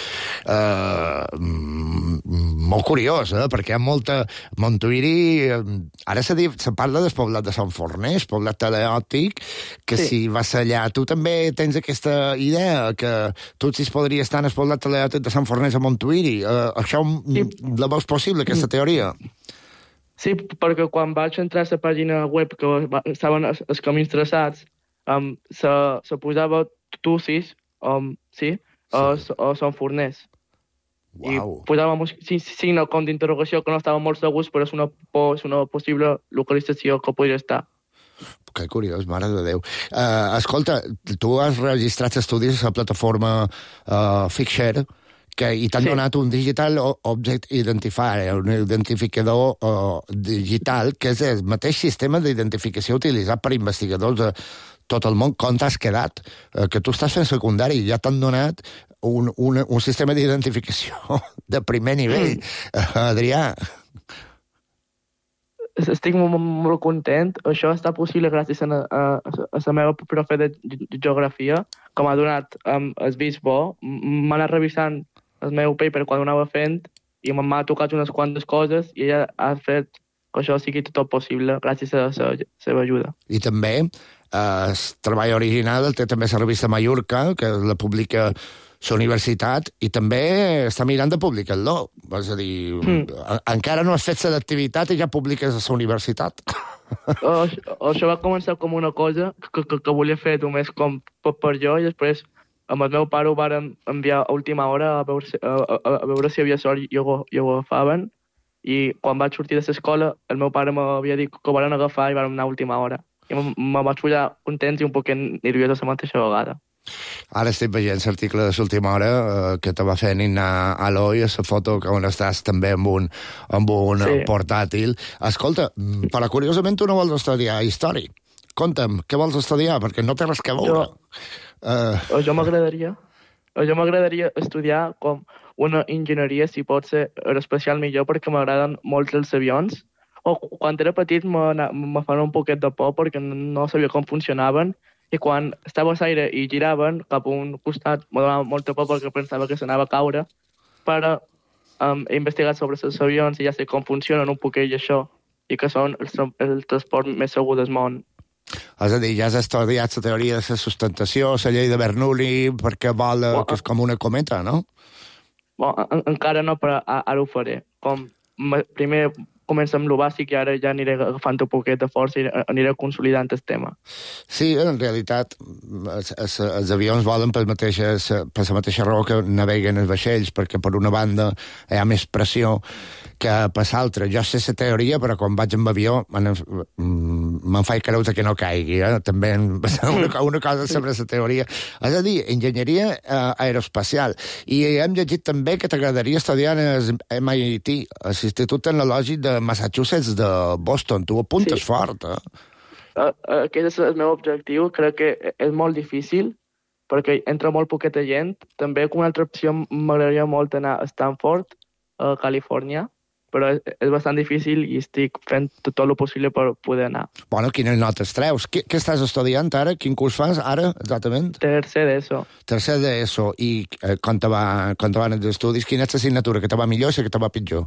Molt curiós, perquè hi ha molta... Montuïri, ara se parla del poblat de Sant Forners, poblat teleòtic, que sí. Si vas allà... Tu també tens aquesta idea que Tuxis podria estar en el poblat teleòtic de Sant Forners a Montuïri. Això la veus possible, aquesta teoria? Sí, perquè quan vaig entrar a la pàgina web que estaven els camins traçats, se posava Tuxis, sí, o Sant Forners. Wow. I posàvem un signe com d'interrogació que no estàvem molt segurs, però és una possible localització que podria estar. Que curiós, mare de Déu. Escolta, tu has registrat estudis a la plataforma Figshare, i t'han donat un Digital Object Identifier, un identificador digital, que és el mateix sistema d'identificació utilitzat per investigadors de tot el món. Com t'has quedat? Que tu estàs fent secundari i ja t'han donat un sistema d'identificació de primer nivell. Adrià. Estic molt content. Això està possible gràcies a la meva profe de geografia, que m'ha donat el vist bo. M'ha anat revisant el meu paper quan ho anava fent i m'ha tocat unes quantes coses i ella ha fet que això sigui tot possible gràcies a la seva ajuda. I també el treball original el té també la revista Mallorca, que la publica la universitat, i també està mirant de publicar-lo. És a dir, encara no has fet l'activitat i ja publiques a la universitat. Això va començar com una cosa que volia fer només com per jo, i després amb el meu pare ho varen enviar a última hora a veure si havia sort i ho agafaven. I quan vaig sortir de l'escola, el meu pare m'havia dit que ho varen agafar i varen anar a última hora. I me vaig posar contents i un poc nerviós a la mateixa vegada. Ara estic veient l'article de l'última hora que te va fer Nina Aloi, la foto on estàs també amb un portàtil. Escolta, però curiosament tu no vols estudiar història. Conta'm, què vols estudiar? Perquè no té res que veure. Jo m'agradaria estudiar com una enginyeria, si pot ser especial millor, perquè m'agraden molt els avions. Quan era petit me fan un poquet de por perquè no sabia com funcionaven, i quan estava a l'aire i giraven cap a un costat me donava molta por perquè pensava que s'anava a caure. Però he investigat sobre els avions i ja sé com funcionen un poquet això, i que són el transport més segur del món. És a dir, ja has estudiat la teoria de la sustentació, la llei de Bernoulli, perquè vola que és com una cometa, no? Encara no, però ara ho faré. Primer comença amb lo bàsic i ara ja aniré agafant un poquet de força i aniré consolidant el tema. Sí, en realitat, els avions volen per la mateixa raó que naveguen els vaixells, perquè per una banda hi ha més pressió que per l'altra. Jo sé la teoria, però quan vaig amb avió me'n faig creure que no caigui. També una cosa sobre la teoria. És a dir, enginyeria aeroespacial. I hem llegit també que t'agradaria estudiar en MIT, l'Institut Tecnològic de Massachusetts de Boston. Tu apuntes fort, Aquest és el meu objectiu. Crec que és molt difícil, perquè entra molt poqueta gent. També com una altra opció m'agradaria molt anar a Stanford, a Califòrnia, però és bastant difícil i estic fent tot el possible per poder anar. Bueno, quines notes treus? Què estàs estudiant ara? Quin curs fas ara, exactament? Tercer d'ESO. Tercer d'ESO. I com te van els estudis? Quina és l'assignatura? Que te va millor o que te va pitjor?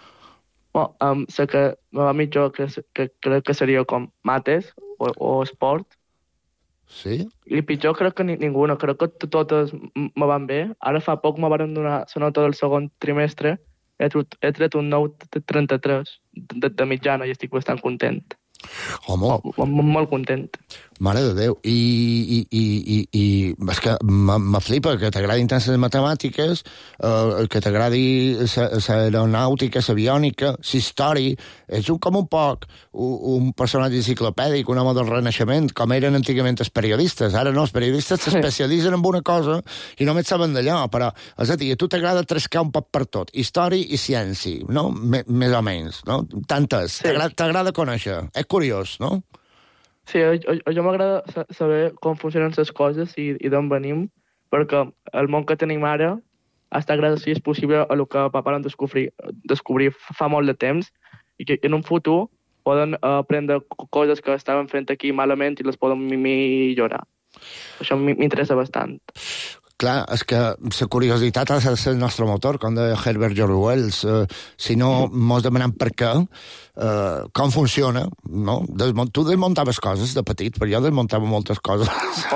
Sé que me va millor, que crec que seria com mates o esport. Sí? I pitjor crec que ninguna. Crec que totes me van bé. Ara fa poc me van donar la nota del segon trimestre. He tret un 9.33 de mitjana i estic bastant content. Home. Molt content. Mare de Déu. I és que me flipa que t'agradin tant les matemàtiques, que t'agradi l'aeronàutica, l'aviònica, la història. És com un poc un personatge enciclopèdic, un home del Renaixement, com eren antigament els periodistes. Ara no, els periodistes s'especialitzen en una cosa i només saben d'allò, però, és a dir, a tu t'agrada trescar un poc per tot. Història i ciència, no? Més o menys, no? Tantes. T'agrada conèixer. És curiós, no? Sí, jo m'agrada saber com funcionen les coses i d'on venim, perquè el món que tenim ara ha estat gràcies, si és possible, a el que van descobrir fa molt de temps i que en un futur poden aprendre coses que estaven fent aquí malament i les poden millorar. Això m'interessa bastant. Clar, és que la curiositat ha de ser el nostre motor, com deia Herbert George Wells. Si no mos demanem per què, com funciona, no? Tu desmuntaves coses de petit, però jo desmuntava moltes coses.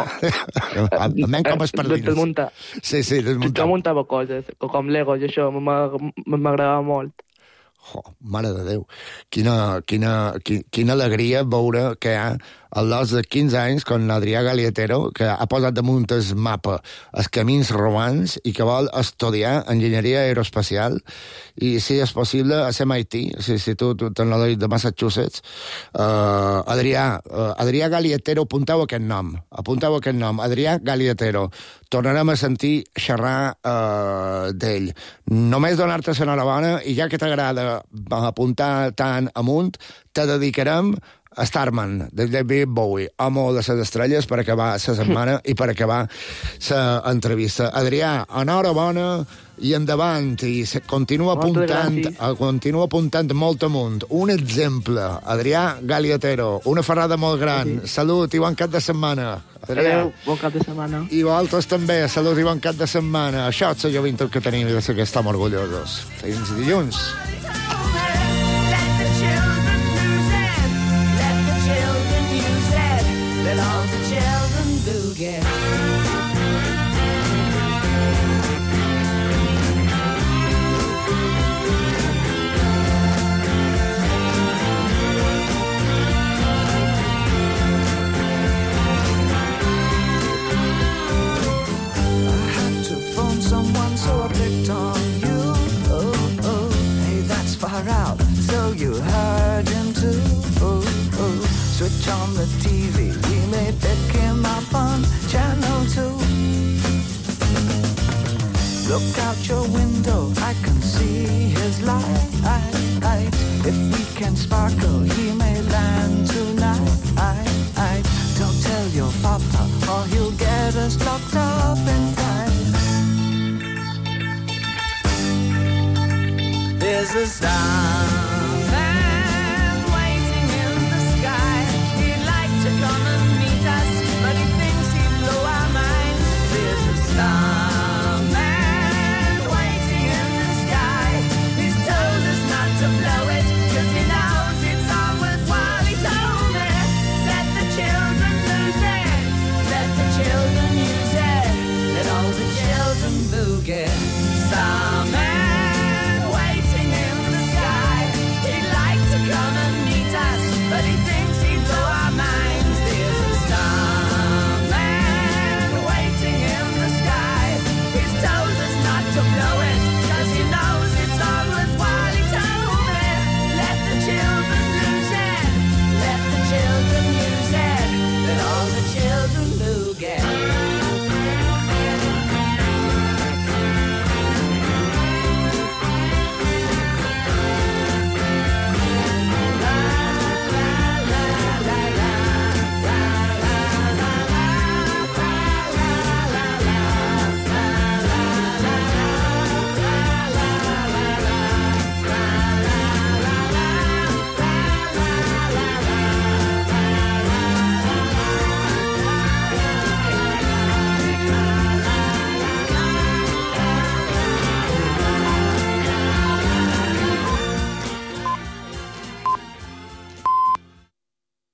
Almenys com els pardines. Desmuntar. Sí, desmuntar. Jo muntava coses, com Legos, i això m'agradava molt. Mare de Déu. Quina alegria veure que hi ha al los de 15 anys, com l'Adrià Galiatero, que ha posat damunt el mapa els camins romans i que vol estudiar enginyeria aeroespacial i, si és possible, a MIT, l'Institut Tecnològic de Massachusetts. Adrià Galiatero, apunteu aquest nom, Adrià Galiatero. Tornarem a sentir xerrar d'ell. Només donar-te l'enhorabona i ja que t'agrada apuntar tant amunt, te dedicarem a Starman, de David Bowie, home de les estrelles, per acabar la setmana i per acabar l'entrevista. Adrià, enhorabona i endavant, i continua apuntant molt amunt. Un exemple, Adrià Galiatero, una ferrada molt gran. Salut i bon cap de setmana. Adéu, bon cap de setmana. I vosaltres també, salut i bon cap de setmana. Això és la joventut que tenim i de que estem orgullosos. Fins dilluns. Let all the children boogie. I had to phone someone, so I picked on you. Oh, hey, that's far out. So you heard him too. Switch on the TV. May pick him up on channel 2. Look out your window, I can see his light. If we can sparkle, he may land tonight. Don't tell your papa, or he'll get us locked up inside. There's a sign